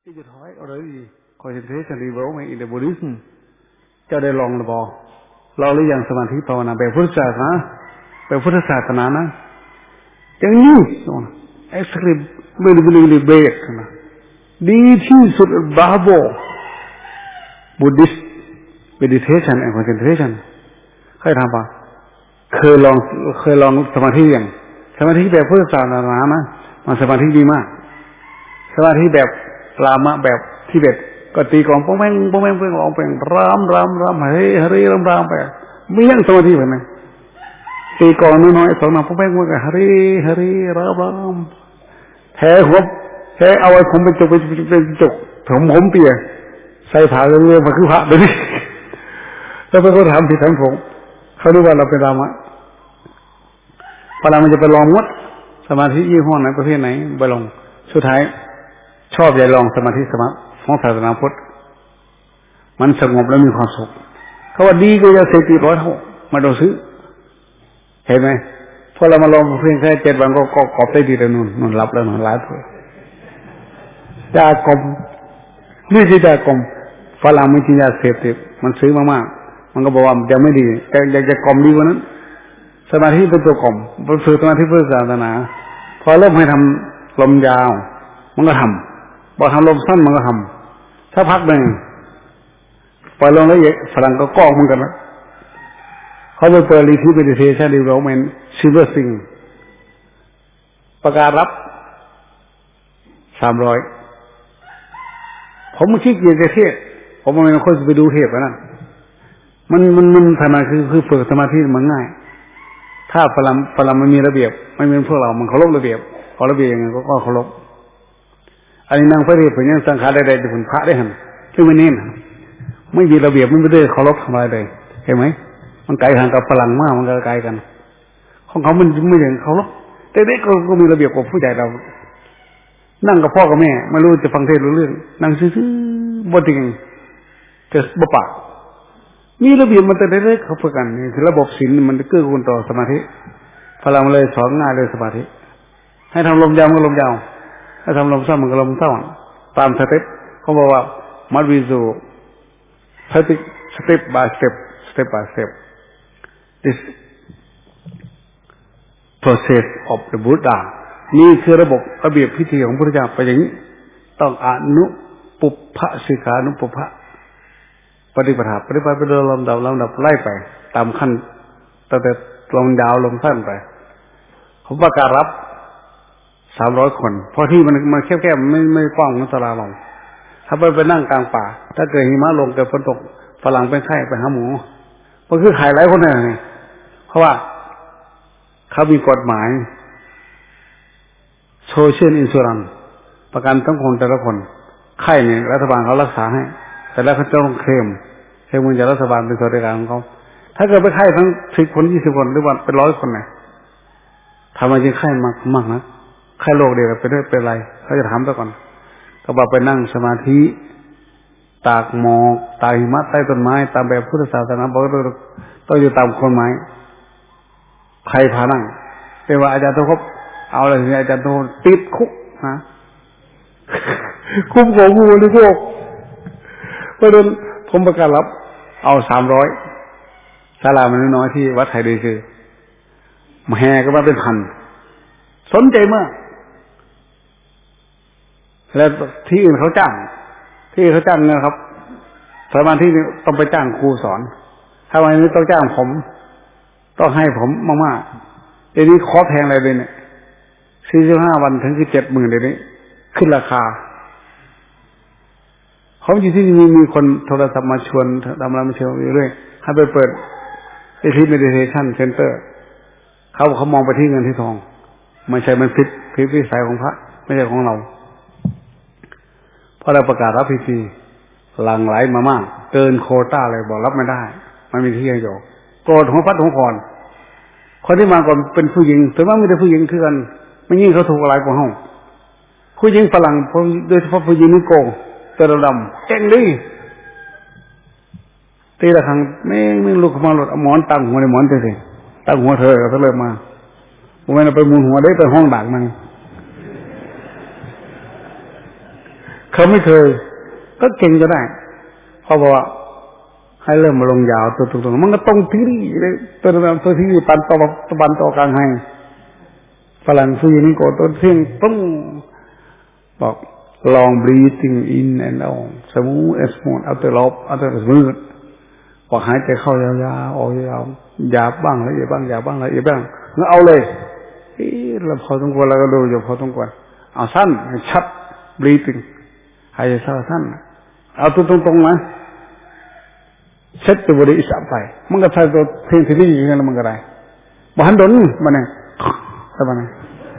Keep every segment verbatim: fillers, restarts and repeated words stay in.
ที่จะถอยเอาเลยดี concentration level ใน in the Buddhism เจ้าได้ลองหรือเปล่าเราหรือยังสมาธิภาวนาแบบพุทธศาสนาแบบพุทธศาสนานะอย่างนี้ actually very very bad นะดีที่สุดบาโบ Buddhist meditation and concentration เคยทำปะเคยลองเคยลองสมาธิอย่างสมาธิแบบพุทธศาสนานะมันสมาธิดีมากสมาธิแบบลามะแบบทิเบตก็ตีกลองป้องแป้งป้องแป้งเพื่อร้องเพลงรำรำรำเฮ้ยเฮ้ยรำรำไปไม่ยังสมาธิแบบนั้นตีกลองน้อยๆสองน้ำป้องแป้งเพื่อเฮ้ยเฮ้ยรำรำแท้หัวแท้เอาไว้ผมเป็นจุกเป็นจุกเป็นจุกผมผมเปียใส่ผ้าเรื่อยๆมาคือพระเดี๋ยวนี้แล้วไปก็ถามผิดทั้งผมเขาดูว่าเราเป็นรามะพอเรามันจะไปลองวัดสมาธิยี่ห้อไหนประเภทไหนไปลองสุดท้ายชอบใจลองสมาธิสมาธิของศาสนาพุทธมันสงบแล้วมีความสุขเขาว่าดีก็จะเสพติดร้อยเท่ามาดูซื้อเห็นไหมพอเรามาลองเพียงแค่เจ็ดวันก็ก็กอบได้ดีแต่นุ่นนุ่นรับแล้วนุ่นร้ายเถอะยากลมนี่ที่ยากลมฝรั่งไม่กินยาเสพติดมันซื้อมากๆมันก็บอกว่ายังไม่ดีแต่อยากจะกลมดีกว่านั้นสมาธิเป็นตัวกลมเป็นฝึกสมาธิเพื่อศาสนาพอเริ่มให้ทำลมยาวมันก็ทำพอทำลมสั้นมันก็ทำถ้าพักหนึ่งปล่อยลงแล้วเยอะฝรั่งก็ก้องเหมือนกันนะเขาไปเปิดรีทิวเมดิเทชันดีเวลเมนต์ซิลเวอร์ซิงประกาศรับสามร้อยผมไม่ขี้เกียจจะเทศผมไม่เป็นคนจะไปดูเทศนะมันมันมันสมาธิคือฝึกสมาธิมันง่ายถ้าฝรั่งฝรั่งมันมีระเบียบไม่เหมือนพวกเรามันเคารพระเบียบขอระเบียบยังไงก็เคารพอันนี้นางพระเดชเป็นยังสังขารใดๆจะเป็นพระได้หันซึ่งไม่เน้นไม่มีระเบียบไม่ได้เคารพทำอะไรเลยเห็นไหมมันไกลห่างกับฝรั่งมากมันก็ไกลกันของเขามันไม่อย่างเคารพแต่เด็กก็มีระเบียบกว่าผู้ใหญ่เรานั่งกับพ่อกับแม่ไม่รู้จะฟังเทศรู้เรื่องนั่งซื่อๆบ่จริงจะบ่ปากมีระเบียบมันแต่เด็กเขาฝึกกันนี่คือระบบศีลมันเกื้อกูลต่อสมาธิฝรั่งเลยสอนง่ายเลยสมาธิให้ทำลมยาวก็ลมยาวถ้าทำลมสั้นมันก็ลมสั้นตามสเต็ปเขาบอกว่ามัดวิจูสเต็ปสเต็ป by step step by step this process of the Buddha นี่คือระบบระเบียบพิธีของพระพุทธเจ้าไปอย่างนี้ต้องอนุปุพพสิกขานุปุพพะปฏิปทาปฏิบัติไปโดยลำดับลำดับไล่ไปตามขั้นตั้งแต่ลมยาวลมสั้นไปเขาประกาศรับสามร้อยคนเพราะที่มันมันแคบๆไม่ไม่กว้างเหมือนตลาดเราถ้าไปไปนั่งกลางป่าถ้าเกิดหิมะลงเกิดฝนตกฝรั่งเป็นไข้ไปหาหมอมันคือขายหลายคนเลยไงเพราะว่าเขามีกฎหมายโซเชียลอินชูรันซ์ประกันทั้งคนแต่ละคนไข้เนี่ยรัฐบาลเขารักษาให้แต่แล้วเขาจะต้องเคลมเคลมเงินจากรัฐบาลเป็นสวัสดิการของเขาถ้าเกิดไปไข้ทั้งสิบคนยี่สิบคนหรือว่าเป็นร้อยคนไหนทำไมจึงไข้มากมากนะไข้โรคเดียวกันไปด้วยเป็นไรเขาจะถามซะก่อนก็บอกไปนั่งสมาธิตากหมอกตากหิมะใต้ต้นไม้ตามแบบพุทธศาสนาบอกว่าต้องอยู่ตามคนไม้ใครพานั่งแต่ว่าอาจารย์ต้องครบเอาอะไรเนี่ยอาจารย์ต้องติดคุกฮะคุ้มของงูหรือพวกเพราะฉะนั้นผมประกาศรับเอาสามร้อยศาลามันน้อยที่วัดไทยดีคือมาแห่ก็มาเป็นพันสนใจมากแล้วที่อื่นเขาจ้างที่เขาจ้างเนี่ยครับสถาบันที่ต้องไปจ้างครูสอนถ้าวันนี้ต้องจ้างผมต้องให้ผมมากๆเดี๋ยวนี้ขอแพงอะไรเลยเนี่ยสี่สิบห้าวันถึงคือเจ็ดหมื่นเดี๋ยวนี้ขึ้นราคาเขาอยู่ที่นี่มีมีคนโทรศัพท์มาชวนทำอะไรมาชวนอยู่เรื่อยให้ไปเปิดไอทีเมดิเทชันเซ็นเตอร์เขาเขามองไปที่เงินที่ทองไม่ใช่มันผิดผิดวิสัยของพระไม่ใช่ของเราพอเราประกาศรับพิธีหลั่งไหลมามากเกินโควต้าเลยบอกรับไม่ได้มันมีที่ยังอยู่โกรธหัวพัดหัวผ่อนคนที่มาก่อนเป็นผู้หญิงแต่ว่าไม่ได้ผู้หญิงคือกันไม่ยิ่งเขาถูกอะไรกว่าห้องผู้หญิงฝรั่งโดยเฉพาะผู้หญิงนี่โกงเตะดำเก่งดิตีละครั้งไม่ไม่ลุกมาหลดหมอนตั้งหัวในหมอนเฉยๆตั้งหัวเธอก็เลยมาผมไม่ได้ไปมุนหัวได้ไปห้องด่างมันเขาไม่เคยก็เก่งก็ได้เพราะว่าให้เริ่มมาลงยาวตัวตรงๆมันก็ตรงที่นี่เลยตัวนั้นตัวที่นี่ปันต่อปันต่อกลางให้ฝรั่งฟูยินี่ก็ตัวเที่ยงต้องบอกลอง breathing in and out smooth and smooth เอาแต่ลบเอาแต่มืดบอกหายใจเข้ายาวๆออกยาวๆหยาบบ้างละเอียดบ้างหยาบบ้างละเอียดบ้างงั้นเอาเลยเอ๊ะเราพอต้องกวนเราก็ดูอยู่พอต้องกวนเอาสั้นให้ชัด breathing หายใจเข้าสั้นเอาตัวตรงๆนะเซ็ตตัวบริสับไปมันก็ใช้ตัวเพลงที่ดีอย่างนั้นมันก็ได้บ้านดนมันเนี่ยใช่ไหมเนี่ย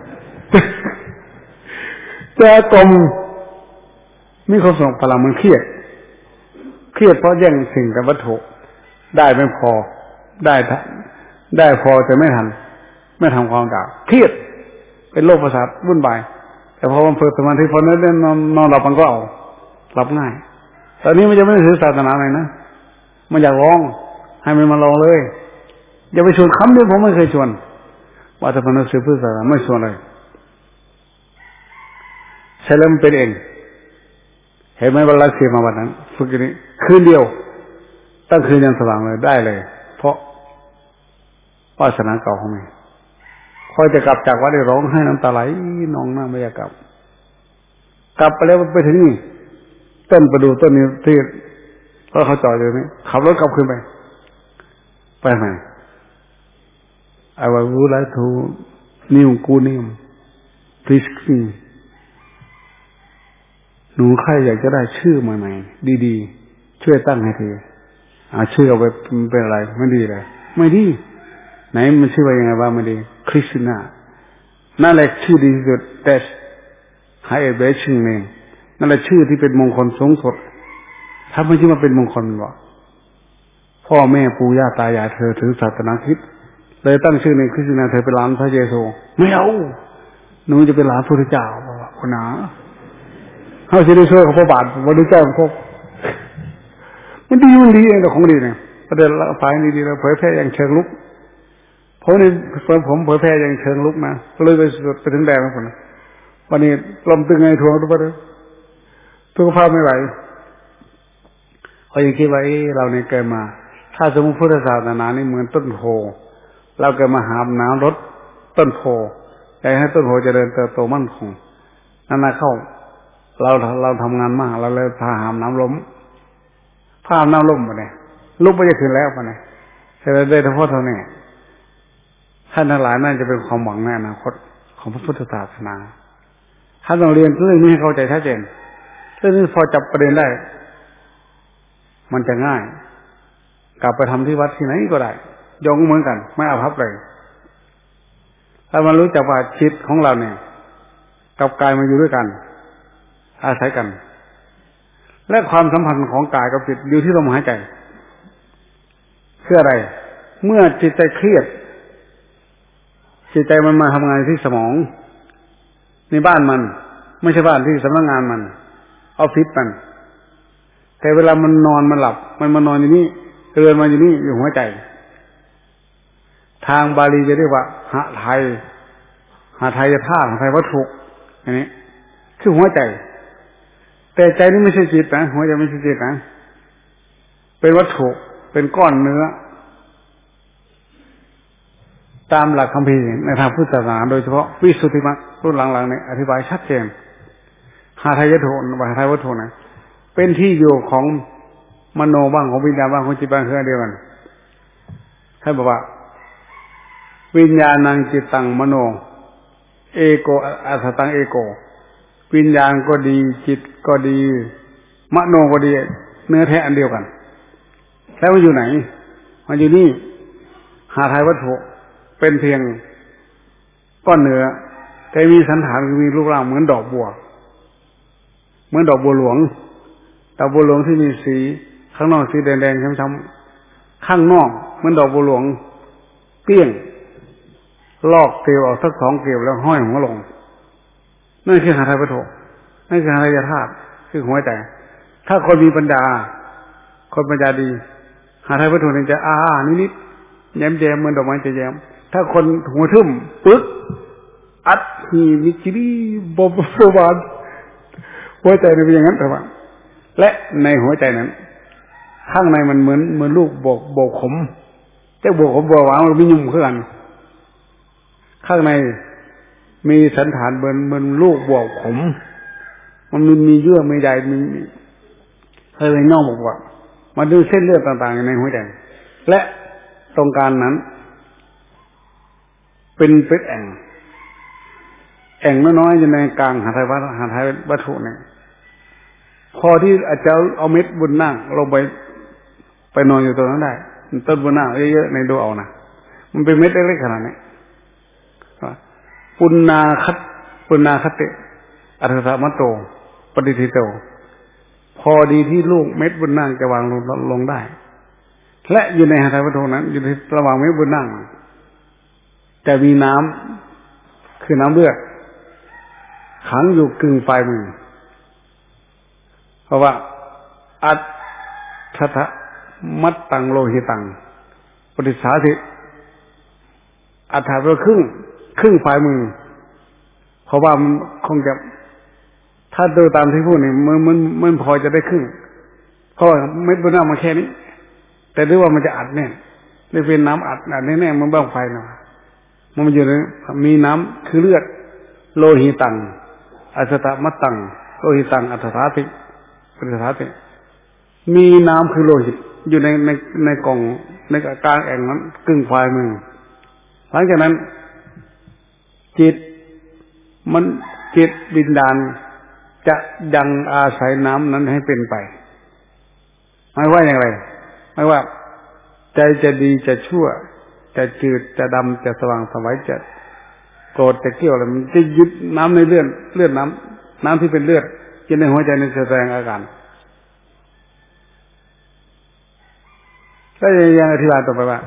แต่กลมมีความส่งพลังมันเครียดเครียดเพราะแย่งสิ่งกับวัตถุได้ไม่พอได้ได้พอแต่ไม่ทันไม่ทำความด่าเครียดเป็นโรคประสาทวุ่นวายแต่พอมันเปิดสมาธิพอนั้นนอนนอนหลับมันก็เอาหลับง่ายตอนนี้มันจะไม่ได้ถือศาสนาไหนนะมันอยากร้องให้มันมาลองเลยอย่าไปชวนคำเดียวผมไม่เคยชวนว่าจะพนักสืบเพื่อศาสนาไม่ชวนเลยใช่แล้วมันเป็นเองเห็นไหมวันละสี่มาวันนั้นฝึกอย่างนี้คืนเดียวตั้งคืนยันสว่างเลยได้เลยเพราะวาสนาเก่าของมันพอจะกลับจากวัดได้ร้องให้น้ำตาไหลนองหน้าไม่อยากกลับกลับไปแล้วไปถึงนี่ต้นประดูต้นนี้ที่ก็เขาจอดอยู่นี่ขับรถกลับขึ้นไปไปไหน I would like to new good name please หนูใครอยากจะได้ชื่อใหม่ๆดีๆช่วยตั้งให้ทีอ่าชื่อเอาไปเป็นอะไรไม่ดีเลยไม่ดีไหนมันชื่อว่ายังไงบ้างไม่ดีคริสติน่านั่นแหละชื่อดีที่สุดแต่ให้เบสชื่อเองนั่นแหละชื่อที่เป็นมงคลสูงสุดถ้าไม่ใช่มาเป็นมงคลหรอกพ่อแม่ปู่ย่าตายายเธอถือศาสนาคริสต์เลยตั้งชื่อในคริสติน่าเธอเป็นหลานพระเยซูไม่เอาหนูจะเป็นหลานพระพุทธเจ้าคนหนาเขาจะได้ช่วยเขาพระบาทพระพุทธเจ้าพวกมันดีมันดีเองแต่ของดีเนี่ยประเด็นละฝ่ายนี้ดีแล้วเผยแพร่อย่างเชิงลุกเพราะนี่ผมเผยแพร่อย่างเชิงลุกนะก็เลยไปไปถึงแดงแล้วคนวันนี้ลมตึงไงทัวร์ทุกประเดี๋ยวสุขภาพไม่ไหวเขายังคิดว่าเราเนี่ยเกิดมาถ้าสมมติพุทธศาสนานี่เหมือนต้นโพเราเกิดมาหาน้ำรดต้นโพอยากให้ต้นโพเจริญเติบโตมั่นคงนั่นนะเข้าเราเราทำงานมากเราเลยพาหามน้ำล้มพาหามน้ำล้มมาเนี่ยลุกไปจะขึ้นแล้วมาเนี่ยแต่ได้เฉพาะเท่านี้ท่านทั้งหลายน่าจะเป็นความหวังในอนาคตของพระพุทธศาสนาท่านต้องเรียนเรื่องนี้ให้เข้าใจชัดเจนเรื่องนี้พอจับประเด็นได้มันจะง่ายกลับไปทำที่วัดที่ไหนก็ได้ยงเหมือนกันไม่อาภัพเลยถ้ามันรู้จักว่าจิตของเราเนี่ยกับกายมันอยู่ด้วยกันอาศัยกันและความสัมพันธ์ของกายกับจิตอยู่ที่ลมหายใจเพื่ออะไรเมื่อจิตใจเครียดจิตใจมันมาทำงานที่สมองในบ้านมันไม่ใช่บ้านที่สำนักงานมันออฟฟิศมันแต่เวลามันนอนมันหลับมันมานอนอยู่นี่เตือนมาอยู่นี่อยู่หัวใจทางบาลีจะเรียกว่าหะไทยหะไทยธาตุหะไทยวัตถุอันนี้คือหัวใจแต่ใจนี่ไม่ใช่จิตนะหัวใจไม่ใช่จิตนะเป็นวัตถุเป็นก้อนเนื้อตามหลักคัมภีร์ในทางพุทธศาสนาโดยเฉพาะวิสุทธิมรรครุ่นหลังๆเนี่ยอธิบายชัดเจนหะไทยวัตถุหะไทยวัตถุนะเป็นที่อยู่ของมโนบ้างของวิญญาณบ้างของจิตบ้างคืออันเดียวกันท่านบอกว่าวิญญาณังจิตตังมโนเอโกอัสตังเอโกวิญญาณก็ดีจิตก็ดีมโนก็ดีเนื้อแท้อันเดียวกันแล้วมันอยู่ไหนมันอยู่นี่หาไทยวัตถุเป็นเพียงก้อนเนื้อแต่มีสันฐานมีรูปร่างเหมือนดอกบัวเหมือนดอกบัวหลวงดอกบัวหลวงที่มีสีข้างนอกสีแดงๆช้ำๆข้างนอกเหมือนดอกบัวหลวงเปี้ยงลอกเกลียวออกสักสองเกลียวแล้วห้อยหัวลงนั่นคือหาไทยวัตถุนั่นคือหาไทยธาตุคือหัวใจถ้าคนมีปัญญาคนปัญญาดีหาไทยวัตถุนี่จะอ้านิดๆแย้มแย้มเหมือนดอกไม้จะแย้มถ้าคนหัวทึ่มปึ๊กอัดหีมิจิรีบบบบานหัวใจเป็นอย่างนั้นแต่ว่าและในหัวใจนั้นข้างในมันเหมือนเหมือนลูกโบกโบกขมแต่โบกขมโบกหวานมันมียุ่มขึ้นกันข้างในมีสันฐานเหมือนเหมือนลูกโบกขมมันมีมีเยื่อมีใยมีอะไรนอกบอกว่ามาดูเส้นเลือดต่างๆในหัวใจและตรงกลางนั้นเป็นเป็นแอ่งแอ่งน้อยๆอยู่ในกลางหาไทยวัตหาไทยวัตถุเนี่ยพอที่อาจจะเอาเม็ดบุญนั่งลงไปไปนอนอยู่ตรงนั้นได้ต้นบุญนั่งเยอะๆในดูเอานะมันเป็นเม็ดเล็กๆขนาดนี้ปุณณาคัตปุณณาคติอัตถะมัตโตปฏิทิโตพอดีที่ลูกเม็ดบุญนั่งจะวางลงลงได้และอยู่ในหาไทยวัตถุนั้นอยู่ในระหว่างเม็ดบุญนั่งแต่มีน้ำคือน้ำเลือดขังอยู่กึ่งปลายมือเพราะว่าอัตถะมัตตังโลหิตังปฏิสาธิอัตถะเป็นครึ่งครึ่งปลายมือเพราะว่ามันคงจะถ้าดูตามที่พูดนี่มันมันมันพอจะได้ครึ่งเพราะเม็ดบุญน้ำมาแค่นี้แต่ด้วยว่ามันจะอัดเนี่ยได้เป็นน้ำอัดอัดแน่ๆมันบ้างไฟเนาะมันอยู่ในมีน้ำคือเลือดโลหิตังอัตถะมัตตังโลหิตังอัตถาติปฏิสาธิมีน้ำคือโลหิตอยู่ในในในกล่องในกลางแอ่งนั้นกึ่งปลายมือหลังจากนั้นจิตมันจิตบินดาลจะยังอาศัยน้ำนั้นให้เป็นไปไม่ว่าอย่างไรไม่ว่าใจจะดีจะชั่วจะจืดจะดำจะสว่างสวัยจะโกรธจะเกลี้ยวอะไรมันจะยึดน้ำในเลือดเลือดน้ำน้ำที่เป็นเลือดกินในหัวใจในแสดงอาการก็ยังอธิบายต่อไปว่า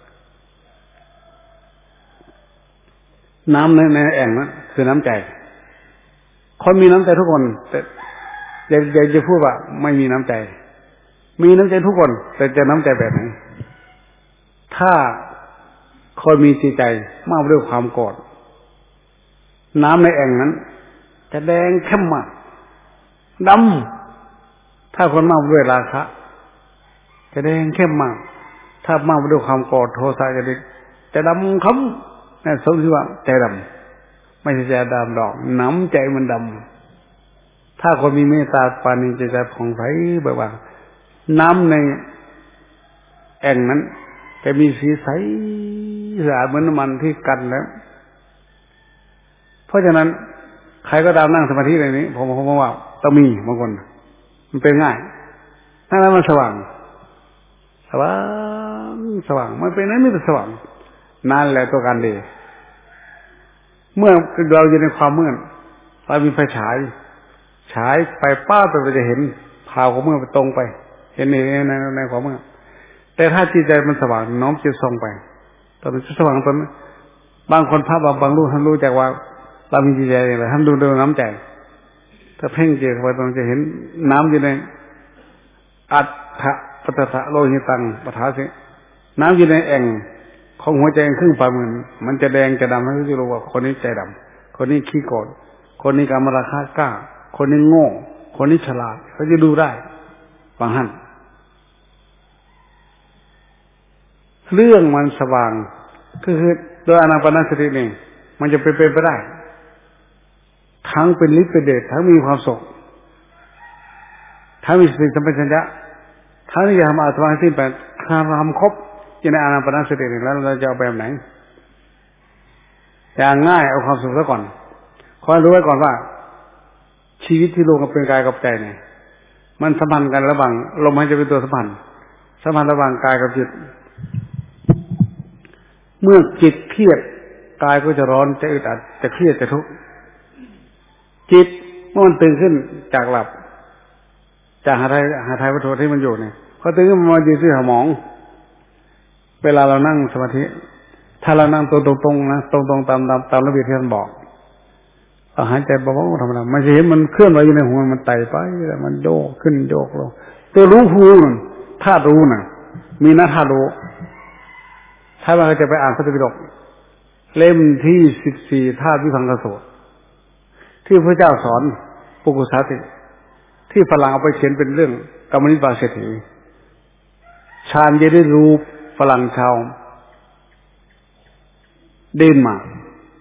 น้ำในในแอ่งนั้นคือน้ำใจคนมีน้ำใจทุกคนแต่อย่าอย่าจะพูดว่าไม่มีน้ำใจมีน้ำใจทุกคนแต่จะน้ำใจแบบไหนถ้าคนมีจิตใจมากด้วยความโกรธน้ำในแอ่งนั้นจะแดงเข้มมากดำถ้าคนมากด้วยราคะจะแดงเข้มมากถ้ามากด้วยความโกรธโทสะจะจะดำค้ำนั่นสมชื่อว่าใจดำไม่ใช่ใจดำดอกน้ำใจมันดำถ้าคนมีเมตตาปานีใจใจผ่องใสแบบว่าน้ำในแอ่งนั้นจะมีสีใสสะอาดเหมือนน้ำมันที่กันแล้วเพราะฉะนั้นใครก็ตามนั่งสมาธิในนี้ผมผมว่าต้องมีบางคนมันเป็นง่ายถ้านั้นมันสว่างสว่างสว่างมันเป็นนั้นไม่เป็นสว่างนั่นแหละตัวการดีเมื่อเราอยู่ในความมืดเรามีไฟฉายฉายไปป้าไปเราจะเห็นพาวของมืดไปตรงไปเห็นในในในความมืดแต่ถ้าจิตใจมันสว่างน้อมจิตส่งไปตอนนี้สว่างตอนนั้นบางคนภาพบางบางรู้ท่านรู้จักว่าเรามีจิตใจอะไรท่านดูดูน้ำใจถ้าเพ่งเจอไปตรงจะเห็นน้ำอยู่ในอัตถะปัตตะโลหิตังปทาสิน้ำอยู่ในแอ่งของหัวใจครึ่งฝ่ามือมันจะแดงจะดำให้รู้รู้ว่าคนนี้ใจดำคนนี้ขี้โกรธคนนี้กามราคะกล้าคนนี้โง่คนนี้ฉลาดเขาจะดูได้บางท่านเรื่องมันสว่างก็คือโดยอานาปานสตินี่มันจะเป็นไปได้ทั้งเป็นฤทธิ์เป็นเดชทั้งมีความสุขทั้งมีสติสัมปชัญญะทั้งที่จะทำอาตมาสิ้นไปทำครบอยู่ในอานาปานสตินี่แล้วเราจะเอาแบบไหนอย่างง่ายเอาความสุขซะก่อนขอให้รู้ไว้ก่อนว่าชีวิตที่รวมกับเป็นกายกับใจเนี่ยมันสัมพันธ์กันระหว่างลมหายใจเป็นตัวสัมพันธ์สัมพันธ์ระหว่างกายกับจิตเมื่อจิตเครียดกายก็จะร้อนจะอึดอัดจะเครียดจะทุกข์จิตเมื่อมันตื่นขึ้นจากหลับจากหาไทยหาไทยวัตถุที่มันอยู่เนี่ยพอตื่นขึ้นมายืนที่สมองเวลาเรานั่งสมาธิถ้าเรานั่งตัวตรงๆนะตรงๆตามตามตามระเบียบที่ท่านบอกเราหายใจเบาๆธรรมดาไม่ใช่เห็นมันเคลื่อนไหวอยู่ในหัวมันไต่ไปแล้วมันโยกขึ้นโยกลงตัวรู้ผู้ธาตุรู้น่ะมีนะธาตุรู้ถ้าเราจะไปอ่านพระไตรปิฎกเล่มที่สิบสี่ธาตุวิพังคสูตรที่พระเจ้าสอนปุกุสาติที่ฝรั่งเอาไปเขียนเป็นเรื่องกรรมนิบาตเศรษฐีชาญจะได้รู้ฝรั่งชาวเดนมาร์ก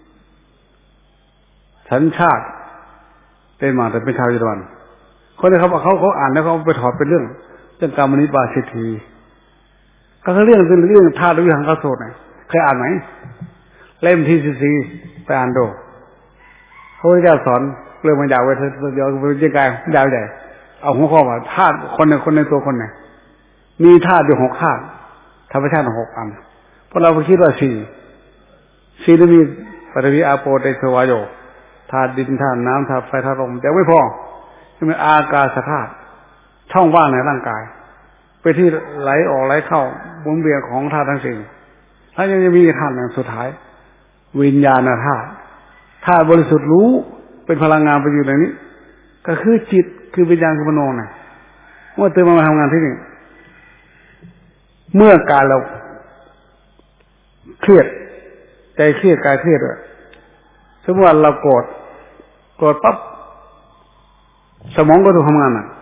สัญชาติเดนมาร์กแต่เป็นชาวเยอรมันคนนี้เขาบอกเขาเขาอ่านแล้วเขาไปถอดเป็นเรื่องเรื่องกรรมนิบาตเศรษฐีก็คือเรื่องเป็นเรื่องธาตุวิหังคโสตเนี่ยเคยอ่านไหมเล่มที่สี่สี่ไปอ่านดูพระพุทธเจ้าสอนเรื่องมันยาวไปเถอะเดี๋ยวไปเจ๊กายยาวใหญ่เอาหัวข้อว่าธาตุคนในคนในตัวคนไหนมีธาตุอยู่หกธาตุธรรมชาติหกอันเพราะเราไปคิดว่าสี่สี่นี่มีปฐวีอาโปเตโชวาโยธาตุดินธาตุน้ำธาตุไฟธาตุลมแต่ไม่พอที่มีอากาศธาตุช่องว่างในร่างกายไปที่ไหลออกไหลเข้าหมุนเวียนของธาตุทั้งสี่ถ้ายังจะมีธาตุหนึ่งสุดท้ายวิญญาณธาตุธาตุบริสุทธิ์รู้เป็นพลังงานไปอยู่ในนี้ก็คือจิตคือวิญญาณคือมโนน่ะเมื่อตื่นมาทำงานที่นี่เมื่อกายเราเครียดใจเครียดกายเครียดอ่ะสมมติว่าเราโกรธโกรธปั๊บสมองก็ต้องทำงานอ่ะ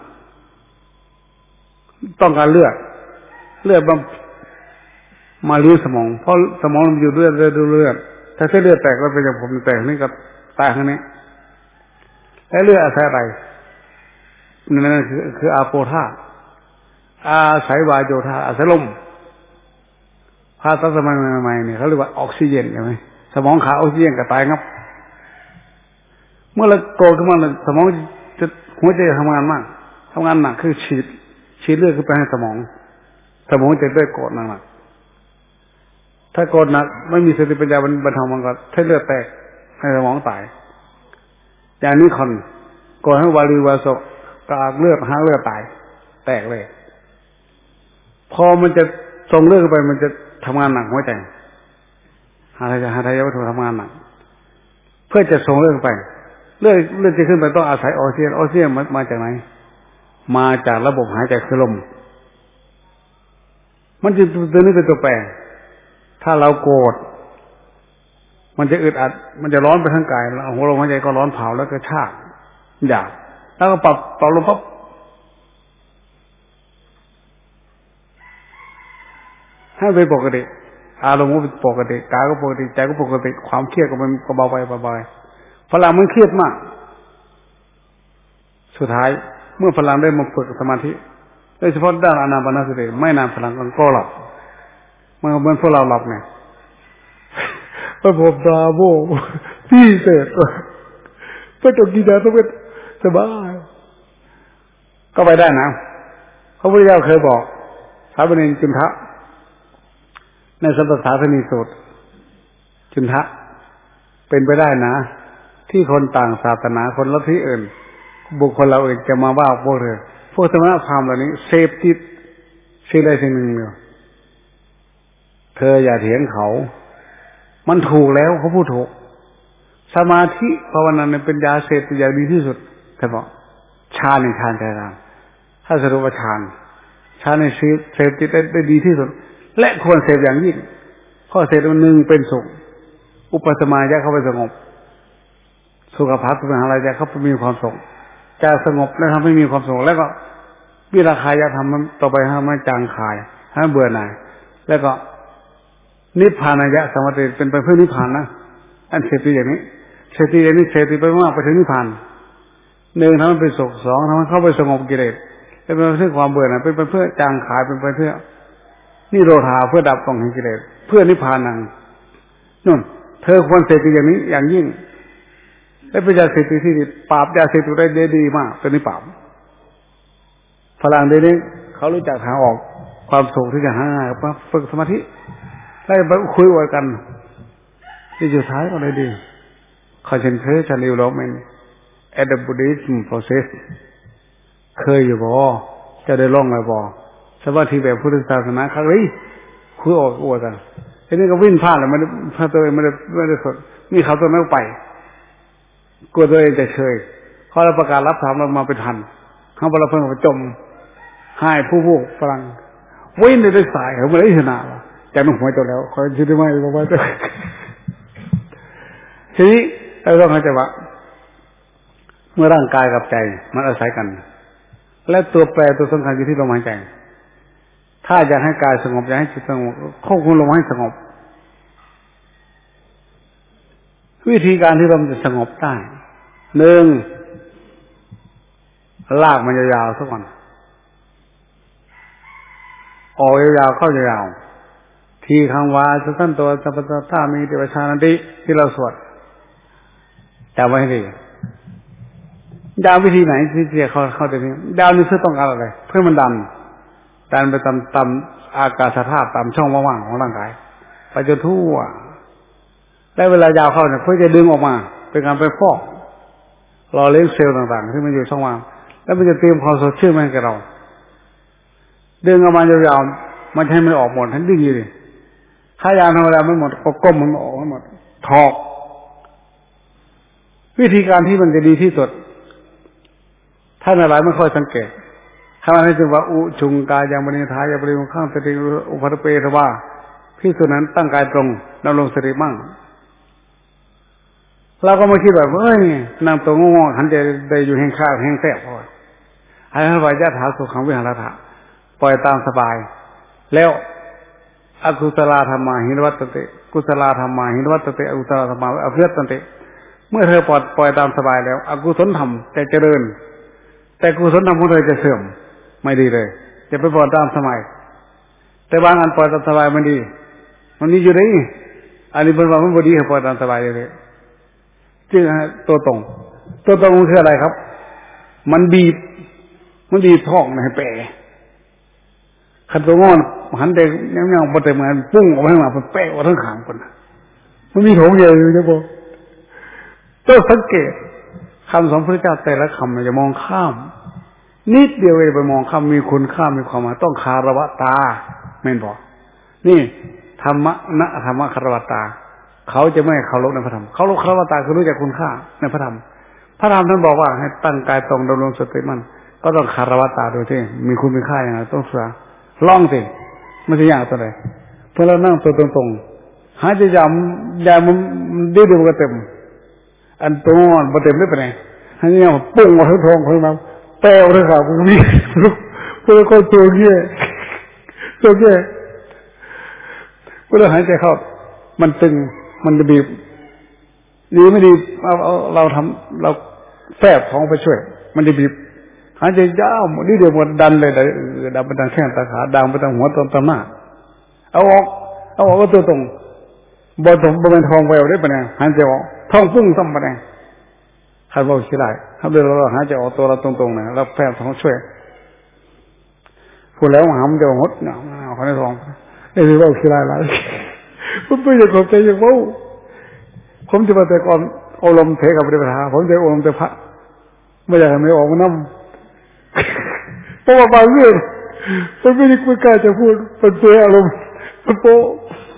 ต้องการเลือดเลือดมามาเลี้ยงสมองเพราะสมองมันอยู่เลือดเลือดเลือดถ้าเส้นเลือดแตกแล้วเป็นอย่างผมแตกนี่ก็ตายข้างนี้แล้วเลือดอาศัยอะไรนั่นคือคืออาโปธาตุอาศัยวาโยธาอาศัยลมภาษาสมัยใหม่ๆเนี่ยเขาเรียกว่าออกซิเจนใช่ไหมสมองขาดออกซิเจนก็ตายงับเมื่อเราโกรธขึ้นมาสมองจะหัวใจทำงานมากทำงานหนักคือฉีดฉีดเลือดขึ้นไปให้สมองสมองจะได้โกรธหนักถ้าโกรธหนักไม่มีสติปัญญาบรรเทามันก็ให้เลือดแตกให้สมองตายอย่างนี้คนโกรธให้วารีวาโสกากเลือดหาเลือดตายแตกเลยพอมันจะส่งเลือดไปมันจะทำงานหนักหัวใจหาทายาหาทายาวัตถุทำงานหนักเพื่อจะส่งเลือดไปเลือดเลือดจะขึ้นไปต้องอาศัยออกซิเจนออกซิเจนมามาจากไหนมาจากระบบหายใจคือลมมันจะตัวนี้เป็นตัวแปรถ้าเราโกรธมันจะอึดอัดมันจะร้อนไปทั้งกายแล้วหัวลมหายใจก็ร้อนเผาแล้วก็ชากอยากแล้วก็ปรับปรับลมปั๊บให้เป็นปกติอารมณ์ก็เป็นปกติกายก็ปกติใจก็ปกติความเครียดก็มันก็เบาไปเบาไปพลังมันเครียดมากสุดท้ายเมื่อพลังได้มาฝึกสมาธิโดยเฉพาะด้านอานาปานสติไม่นานพลังก็หลับเมื่อเหมือนพวกเราหลับเนี่ยพระผมบราโวที่เสร็จพระจงกินยาต้องเป็นสบายก็ไปได้นะพระพุทธเจ้าเคยบอกสามเณรจุนทะในสัมปทาสนีสูตรจุนทะเป็นไปได้นะที่คนต่างศาสนาคนลัทธิอื่นบุคคลเราเองจะมาว่าพวกเธอพวกสมณพราหมณ์เหล่านี้เสพติดสิ่งใดสิ่งหนึ่งเดียวเธออย่าเถียงเขามันถูกแล้วเขาพูดถูกสมาธิภาวนาเนี่ยเป็นยาเสพติดอย่างดีที่สุดแต่บอกฌานในฌานใจกลางถ้าสรุปว่าฌานฌานในเสพติดได้ดีที่สุดและควรเสพอย่างยิ่งข้อเสพหนึ่งเป็นสุขอุปสมายะเข้าไปสงบสุขภาพเป็นอะไรจะเขาไปมีความสุขจะสงบแล้วทำให้มีความสุขแล้วก็วิราคายะทำมันต่อไปให้มันจางคายให้เบื่อหน่ายแล้วก็นิพพานายะสมาธิเป็นไปเพื่อนิพพานนะอันเสพติดอย่างนี้เสพติดอย่างนี้เสพติดไปมากไปถึงนิพพานหนึ่งทำให้เป็นสุขสองทำให้เข้าไปสงบกิเลสเป็นไปเพื่อความเบื่อหน่ายเป็นไปเพื่อจางคายเป็นไปเพื่อนิโรธาเพื่อดับกองแห่งกิเลสเพื่อนิพพานังนู่นเธอควรเสพติดอย่างนี้อย่างยิ่งและเป็นยาเสพติดที่ปราบยาเสพติดได้ดีมากเป็นนิปราบฝรั่งเดี๋ยวนี้เขารู้จักทางออกความสุขที่จะหาง่ายปั๊บฝึกสมาธิได้ไปคุยกันที่สุดท้ายก็เลยดี concentration development at the Buddhism process เคยอยู่บ่จะได้ล่องอะไรบ่สมาธิแบบพุทธศาสนาครั้งนี้คุยออกอวดกันทีนี้ก็วิ่งพลาดเลยไม่ได้พลาดตัวเองไม่ได้ไม่ได้สดนี่เขาตัวนั้นไปกลัวตัวเองจะเฉยเขาเราประกาศรับถามเรามาเป็นทันเขาบอกเราเพิ่งมาจมให้ผู้ผู้ฝรั่งวิ่งในสายเขาไม่ได้ชนะหรอกจากนุ่งหัวจบแล้วคอยคิดได้ไหมบอกว่าจะทีนี้เราต้องเข้าใจว่าเมื่อร่างกายกับใจมันอาศัยกันและตัวแปรตัวสำคัญอยู่ที่ลมหายใจถ้าอยากให้กายสงบอยากให้จิตสงบควบคุมลมให้สงบวิธีการที่ลมจะสงบได้หนึ่งลากมันยาวๆสักวันออกยาวๆเข้ายาวๆทีคำว่าสัตว์ตัวสัพพะท่ามีเทวชานันติที่เราสวดจำไว้ให้ดีดาววิธีไหนที่จะเข้าเข้าตรงนี้ดาวนี้เพื่อต้องการอะไรเพื่อมันดันดันไปตามตามอากาศธาตุตามช่องว่างๆของร่างกายไปจนทั่วและเวลายาวเข้าเนี่ยเพื่อจะดึงออกมาเป็นการไปฟอกรอเลี้ยงเซลล์ต่างๆที่มันอยู่ช่องว่างแล้วมันจะเตรียมความสดชื่นมาให้กับเราดึงออกมายาวๆมันให้มันออกหมดทั้งดึงอยู่ดิถ้ายาวธรรมดาไม่หมดก็ก้มมันออกให้หมดถอกวิธีการที่มันจะดีที่สุดท่านหลายไม่ค่อยสังเกตถ้ามันให้จึงว่าอุชุงกายยังบริทายบริวงข้างสติอุปาทเปทว่าพิสุนั้นตั้งกายตรงดำรงสติมั่งเราก็มาคิดแบบเอ้ยนั่งตรงงอหันใจได้อยู่แห่งข้าวแห่งแสบพอให้ท่านวายะถาสุขังวิหารถะปล่อยตามสบายแล้วอกุศลธรรมาหินวัตติกุศลธรรมาหินวัตติอกุศลธรรมาอภิยตันติเมื่อเธอปล่อยปล่อยตามสบายแล้วอกุศลธรรมจะเจริญแต่กุศลธรรมของเธอจะเสื่อมไม่ดีเลยจะไปปล่อยตามสบายแต่บางอันปล่อยตามสบายมันดีมันนี่อยู่ได้อันนี้เป็นว่ามันบ่ดีให้ปล่อยตามสบายเลยจึงตัวตรงตัวตรงคืออะไรครับมันบีบมันบีบท้องให้แปรขันตัวงอนหันเด็กยังยังพอแต่เหมือนปุ้งออกมาเป็นแปะออกทั้งขางคนมันมีโถงใหญ่อยู่ใช่ปะต้องสังเกตคำสอนพระเจ้าแต่ละคำมันจะมองข้ามนิดเดียวไปมองข้ามมีคุณค่ามีความหมายต้องคารวะตาแม่นบอกนี่ธรรมะนะธรรมะคารวะตาเขาจะไม่เคารพในพระธรรมเขาคารวะตาคือรู้จักคุณค่าในพระธรรมพระธรรมท่านบอกว่าให้ตั้งกายตรงดำรงสติมั่นก็ต้องคารวะตาโดยที่มีคุณมีค่าอย่างไรต้องศึกษาลองสิไม่ใช่ยากตัวไหนเพื่อเรานั่งตัวตรงๆหายใจยามยามมันดื้อๆมันก็เต็มอันตัวมันเต็มได้ไปไหนหายใจยามปุ้งมาทั้งท้องทั้งน้ำแป้วทั้งขาพวกนี้พวกเราก็ตัวเงี้ยตัวเงี้ยเวลาหายใจเข้ามันตึงมันจะบีบดีไม่ดีเราเราทำเราแฝงท้องไปช่วยมันจะบีบหายใจยาวหมดนี่เดี๋ยวหมดดันเลยดันไปทางแข้งตาขาดังไปทางหัวตรงตาหน้าเอาออกเอาออกก็ตัวตรงบนถมบนทองไปเอาได้ปะเนี่ยหายใจออกท้องพุ่งซ้ำไปเนี่ยใครบอกขี้ไรถ้าเดินเราหายใจออกตัวเราตรงๆเนี่ยเราแฝงท้องช่วยพูดแล้วหามเดี๋ยวหดเนาะเขาได้ทองไอ้ที่ว่าขี้ไรไรผมไม่อยากขอบใจอย่างว่าผมจะมาแต่ก่อนอารมณ์เทกับปฏิปทาผมจะอารมณ์แต่พระไม่อยากให้ไม่ออกมาน้ำเพราะว่าบางเรื่องมันไม่ได้ไม่กล้าจะพูดมันเสียอารมณ์มันโป๊ะ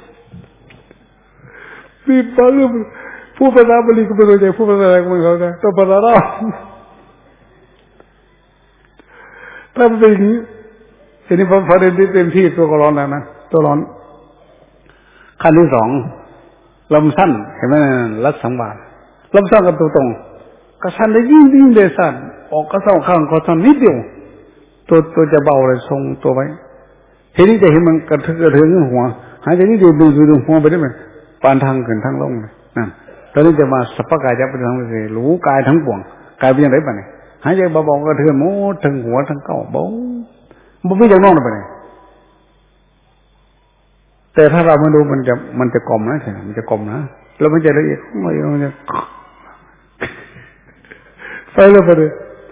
มีบางเรื่องผู้ภาษาบาลีก็ไม่รู้ใจผู้ภาษาอะไรก็ไม่เข้าใจต้องภาษาเราถ้ามันเป็นอย่างนี้ทีนี้พอพอเต็มที่เต็มที่ตัวก็ร้อนแล้วนะตัวร้อนขั้นที่สองลำสั้นเห็นไหมรัดสังวาสลำสั้นกับตัวตรงกระชันได้ยิ่งยิ่งเดสั้นออกกระเซ้าข้างก็สั้นนิดเดียวตัวตัวจะเบาเลยทรงตัวไว้ทีนี้จะเห็นมันกระเทือนกระเทือนหัวหายใจนี่ดูดูดูดูหัวไปได้ไหมปานทางขึ้นทางลงเลยนั่นตอนนี้จะมาสัพพกายจะไปทางไหนรู้กายทั้งปวงกายเป็นอย่างไรบ้างเนี่ยหายใจเบาๆกระเทือนโม้ทั้งหัวทั้งเก้าเบามันไม่จะนอนไปไหนแต่ถ้าเราไม่รู้มันจะมันจะกลมนะใช่ไหมมันจะกลมนะแล้วมันจะละเอียดมันจะไปเลยไปเลย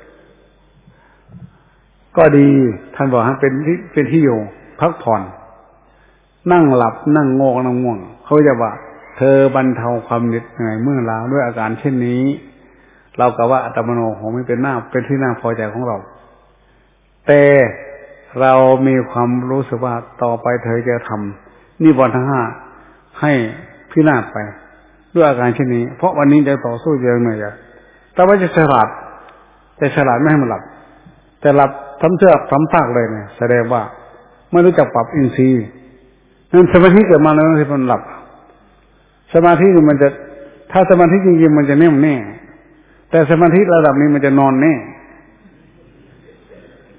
ก็ดีท่านบอกให้เป็นที่เป็นที่อยู่พักผ่อนนั่งหลับนั่งโงกนั่งง่วงเขาจะว่าเธอบรรเทาความเหน็ดเหนื่อยเมื่อลาด้วยอาการเช่นนี้เรากะว่าอัตมโนของไม่เป็นหน้าเป็นที่น่าพอใจของเราแต่เรามีความรู้สึกว่าต่อไปเธอจะทำนิวรณ์ทั้งห้าให้พินาศไปด้วยอาการเช่นนี้เพราะวันนี้จะต่อสู้เยอะหน่อยอะแต่ว่าจะฉลาดแต่ฉลาดไม่ให้มันหลับแต่หลับทำเสื้อทำซากเลยเนี่ยแสดงว่าไม่รู้จักปรับอินทรีย์นั่นสมาธิเกิดมาแล้วที่มันหลับสมาธิมันจะถ้าสมาธิจริงๆมันจะแน่วแน่แต่สมาธิระดับนี้มันจะนอนแน่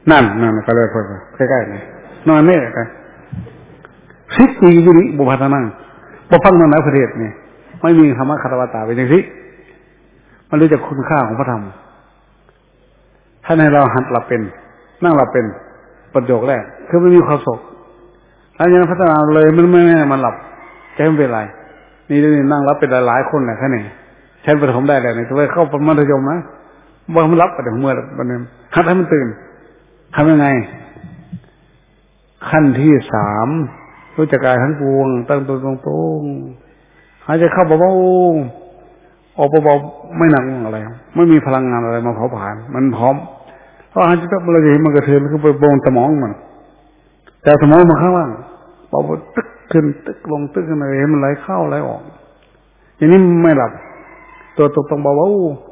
นั่นนั่นก็เลยพอใกล้ๆนี่นอนนี่กันสิบปีอยู่นี่บุพัฒนาบ่ฟังนั่นนะประเทศนี่ไม่มีธรรมะคารวะตาเป็นอย่างนี้มันรู้จักคุณค่าของพระธรรมท่านให้เราหัดหลับเป็นนั่งหลับเป็นประโยคแรกคือไม่มีความสุขหลังจากนั้นพัฒนาเลยมันไม่ให้มันหลับใจไม่เป็นไรนี่นี่นั่งรับเป็นหลายๆคนแหละแค่นี้ฉันประถมได้แล้วนี่ตัวเข้ามัธยมนะว่ามันรับไปถึงเมื่อวันนึงหัดให้มันตื่นทำยังไงขั้นที่สามรู้จักกายทั้งปวงตั้งตัวตรงๆหายใจเข้าเบาๆออกเบาๆไม่หนักอะไรไม่มีพลังงานอะไรมาเผาผลาญมันพร้อมเพราะหายใจเข้าเราจะเห็นมันกระเทือนคือไปโบนสมองมันแต่สมองมันข้างล่างเบาๆตึกขึ้นตึกลงตึกขึ้นอะไรเห็นมันไหลเข้าไหลออกอย่างนี้ไม่หลับตัวตรงๆเบา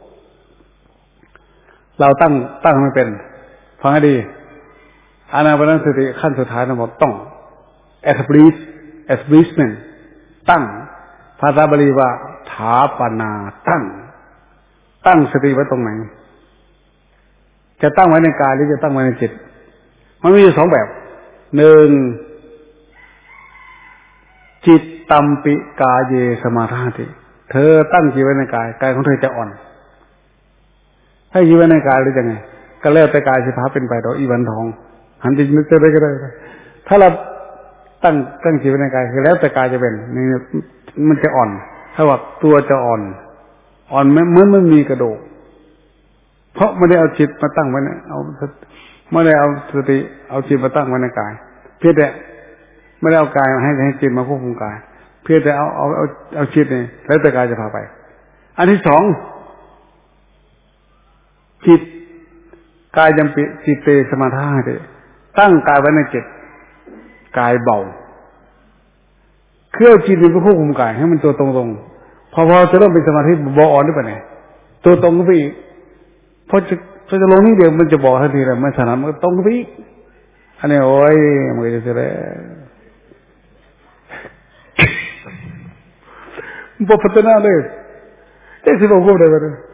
ๆเราตั้งตั้งไม่เป็นฟังให้ดีอานาปานสติขั้นสุดท้ายนะบอกต้อง establish establishment ตั้งภาษาบาลีว่าถาปนาตั้งตั้งสติไว้ตรงไหนจะตั้งไว้ในกายหรือจะตั้งไว้ในจิตมันมีอยู่สองแบบหนึ่งจิตตัมปิกาเยสมาธาติเธอตั้งจิตไว้ในกายกายของเธอจะอ่อนให้จิตไว้ในกายหรือยังไงก็แล้วแต่กายสิพาเป็นไปดอกอีวันทองหันจิตนึกจะได้ก็ได้ถ้าเราตั้งตั้งจิตไว้ในกายคือแล้วแต่กายจะเป็นนี่มันจะอ่อนถ้าว่าตัวจะอ่อนอ่อนเหมือนมันมีกระดูกเพราะไม่ได้เอาจิตมาตั้งไว้นะเอาไม่ได้เอาสติเอาจิตมาตั้งไว้ในกายเพียงแต่ไม่ได้เอากายมาให้ให้จิตมาควบคุมกายเพียงแต่เอาเอาเอาเอาจิตนี่แล้วแต่กายจะพาไปอันที่สองจิตกายยังปิจิตเตสมาธาเตตั้งกายไว้ในจิตกายเบาเคลื่อนจิตมันก็ควบคุมกายให้มันตัวตรงๆพอพอจะเริ่มเป็นสมาธิบออ่อนได้ปะเนี่ยตัวตรงก็ไปอีกพอจะพอจะลงนี่เดียวมันจะบอกทันทีเลยมันสนามมันก็ตรงก็ไปอีกอันนี้โอ้ยมันก็จะเสร็จแล้วบอกพัฒนาเลยได้สิบอกกูได้ปะเนี่ย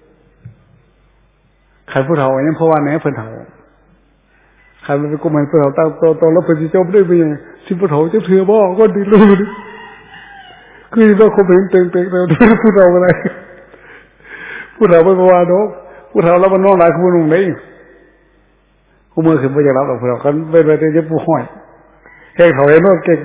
ใครพูดเท่าอย่างนี้เพราะว่าแหนเพิ่นเท่าใครมันเป็นกูมันเพิ่นเท่าตั้งโตโตแล้วเพิ่นจะจบได้เป็นยังสิบเท่าจะเถื่อบ่ก็ดีรู้ดิคือว่าคนเป็นเต็งเต็งแล้วพูดเท่าอะไรพูดเท่าไปประวัติเนาะพูดเท่าแล้วมันน้องหลายคนลงไหนกูมือขึ้นไปจะรับหรอกพูดเท่ากันไปไปจะผู้ห้อยแค่เท่าไอ้น้องเก่ง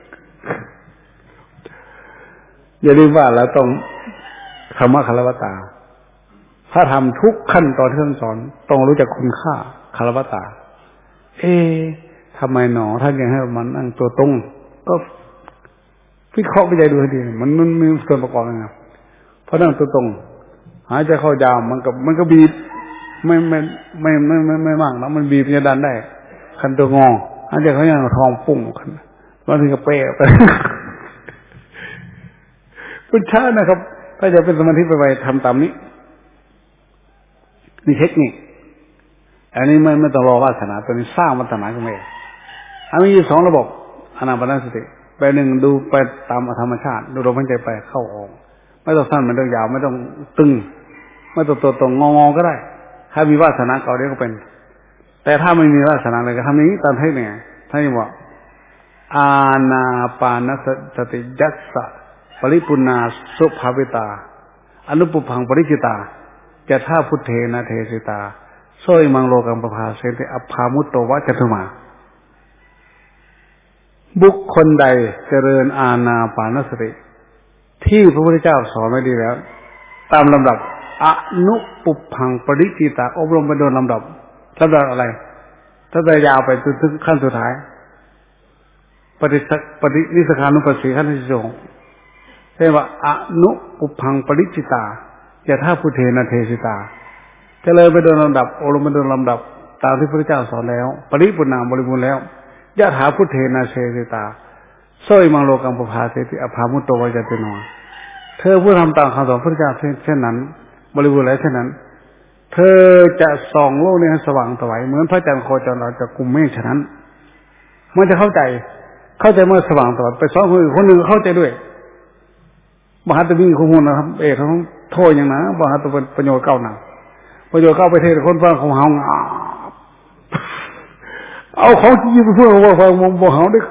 อย่าลืมว่าเราต้องธรรมะคารวตาถ้าทำทุกขั้นตอนที่ท่านสอนต้องรู้จักคุณค่าคารวตาเอ๊ะทำไมหนอท่านยังให้มันนั่งตัวตรงก็วิเคราะห์วิจัยดูให้ดีมันมันมีส่วนประกอบนะครับเพราะนั่งตัวตรงหายใจเข้ายาวมันก็มันก็บีบไม่ไม่ไม่ไม่ไม่ไม่มากแล้วมันบีบจะดันได้คันตัวงอหายใจเขาอย่างทองปุ่งคันบางทีก็เป๊ะไปพุทธะนะครับถ้าจะเป็นสมาธิไปๆทำตามนี้นี่เทคนิคอันนี้ไม่ไม่ต้องรอวาสนาตัวนี้สร้างวาสนาขึ้นมาเองอันนี้มีสองระบบอานาปานสติไปหนึ่งดูไปตามธรรมชาติดูลมหายใจไปเข้าออกไม่ต้องสั้นไม่ต้องยาวไม่ต้องตึงไม่ต้องตัวตรงงอๆก็ได้ถ้ามีวาสนาเก่าเดี๋ยวก็เป็นแต่ถ้าไม่มีวาสนาเลยก็ทำนี้ตามเทคนิคท่านบอกอานาปานสติยัสสะปริปุณาสุภาวิตาอนุปุพังปริจิตาจะท่าพุทเทนะเทสิตาโซยมังโลกังปภาเสติอภามุตโตวะจตุมาบุคคลใดเจริญอานาปานสติที่พระพุทธเจ้าสอนไว้ดีแล้วตามลำดับอนุปุพังปริจิตาอบรมไปโดยลำดับลำดับอะไรถ้าจะยาวไปจนถึงขั้นสุดท้ายปฏิสักปฏินิสขานุปัสสีขั้นที่สองเรียกว่าอนุปุพังปริจิตาจะท่าพุทเทนะเทสิตาจะเลยไปโดยลำดับอบรมไปโดยลำดับตามที่พระพุทธเจ้าสอนแล้วปริปุณาบริบูรณ์แล้วยะถาพุทเทนะเทสิตาโซยมังโลกังปภาเสติอภามุตโตวะจตุโนเธอผู้ทำตามคำสอนพระพุทธเจ้าเช่นนั้นบริบูรณ์แล้วเช่นนั้นเธอจะส่องโลกนี้ให้สว่างสวัยเหมือนพระจันทร์โคจรเราจะกุมเมฆฉะนั้นมันจะเข้าใจเข้าใจเมื่อสว่างสวัยไปสอนคนอื่นคนหนึ่งเข้าใจด้วยมหาตมีข้อมูลนะครับเอกเขาโทษอย่างนั้นมหาตเป็นประโยชน์เก้าหนักประโยชน์เก้าไปเทศคนฟังของเฮาเอาของจริงไปพูดว่าฟังมองบอกเขาได้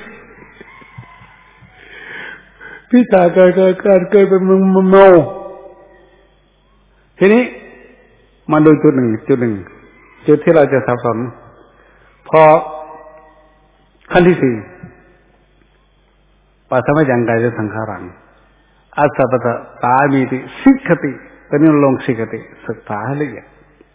พี่ตาเกิดเกิดเกิดเกิดเป็นมึงเมาทีนี้มาดูจุดหนึ่งจุดหนึ่งจุดที่เราจะสับสนพอขั้นที่สี่ปัสสาวะยังกายจะสังขารังอาสัพพะตามีติสิกขติตอนนี้ลงสิกขติศึกษาให้ละเอียด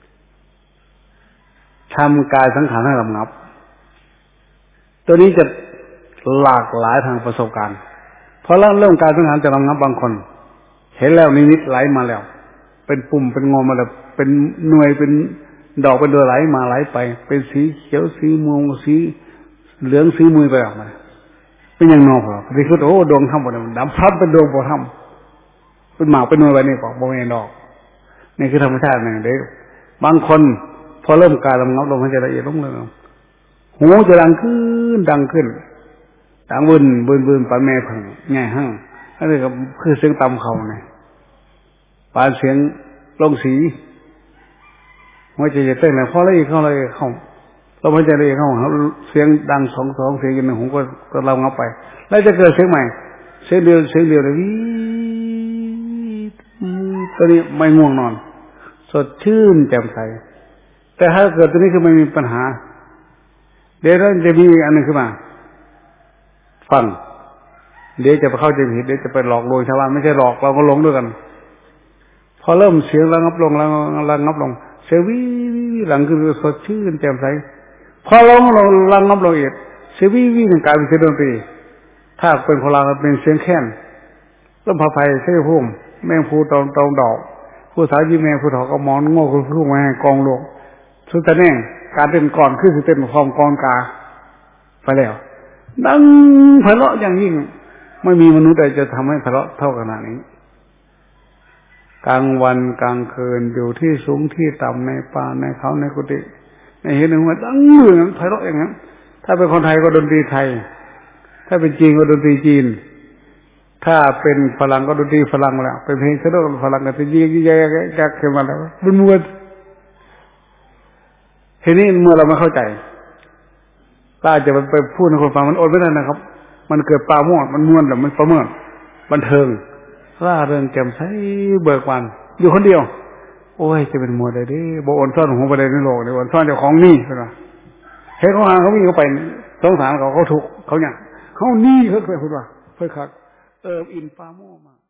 ทำกายสังขารให้ระงับตัวนี้จะหลากหลายทางประสบการณ์พอเริ่มเริ่มกายสังขารจะระงับบางคนเห็นแล้วนิมิตไหลมาแล้วเป็นปุ่มเป็นงอมาแล้วเป็นหน่วยเป็นดอกเป็นดอกไหลมาไหลไปเป็นสีเขียวสีม่วงสีเหลืองสีมือไปออกมาเป็นอย่างนอกเหรอที่คือโอ้ดวงทำหมดเลยดำพับเป็นดวงบ่ทำเป็นหมากเป็นหน่วยไปนี่บอกบ่เห็นดอกนี่คือธรรมชาติหนึ่งเด็กบางคนพอเริ่มกายระงับลงมันจะละเอียดลงเลยหูจะดังขึ้นดังขึ้นดังบึนบึนบึนปานแม่พังง่ายหั่งนั่นคือคือเสียงต่ำเขาเนี่ยปานเสียงลงสีหัวใจจะเต้นแล้วพอละเอียดเข้าเลยเข้าเราหัวใจละเอียดเข้าเสียงดังสองสองเสียงหนึ่งหูก็ก็เราเงาไปแล้วจะเกิดเสียงใหม่เสียงเดียวเสียงเดียวเลยวิตอนนี้ไม่ง่วงนอนสดชื่นแจ่มใสแต่ถ้าเกิดตัวนี้คือไม่มีปัญหาเดี๋ยวจะมีอันนึงขึ้นมาฟังเดี๋ยวจะไปเข้าใจผิดเดี๋ยวจะไปหลอกลวงชาวบ้านไม่ใช่หลอกเราก็หลงด้วยกันพอเริ่มเสียงระงับลงระงับลงเสียงวิวหลังคือสดชื่นแจ่มใสพอร้องเราระงับลงอีกเสียงวิววิกลายเป็นเสียงดนตรีถ้าเป็นคนเราเป็นเสียงแค้นต้นพะไพเสียงพุ่มแมงภูตองตองดอกผู้สาวยิ้มแมงผู้ถอกก็มอนโง่คุณผู้มาให้กองหลวงสุดท้ายเนี่ยการเต้นก่อนคือสิเต้นพร้อมกองกาไปแล้วดังไพเราะอย่างยิ่งไม่มีมนุษย์ใดจะทำให้ไพเราะเท่าขนาดนี้กลางวันกลางคืนอยู่ที่สูงที่ต่ำในป่าในเขาในกุฏิในเห็นหนึ่งว่าดังอย่างนั้นไพเราะอย่างนั้นถ้าเป็นคนไทยก็ดนตรีไทยถ้าเป็นจีนก็ดนตรีจีนถ้าเป็นฝรั่งก็ดนตรีฝรั่งแล้วเป็นเพลงสนุกฝรั่งก็จะยิ่งยิ่งยักษ์ขึ้นมาแล้วมันมวนทีนี้เมื่อเราไม่เข้าใจถ้าจะไปพูดให้คนฟังมันอดไม่ได้นะครับมันเกิดปราโมทย์มันม่วนแต่มันประเมินบันเทิงร่าเริงแจ่มใสเบิกบานอยู่คนเดียวโอ้ยจะเป็นมัวได้ดิโบอ่อนซ่อนหัวไปในโลกเลยอ่อนซ่อนเจ้าของนี่ใช่ไหมเฮ้ยเขาหาเขาวิ่งเข้าไปสงสารเขาเขาถูกเขาเนี่ยเขานี่เขาเคยพูดว่าเคยขัดเอออินปราโมทย์มา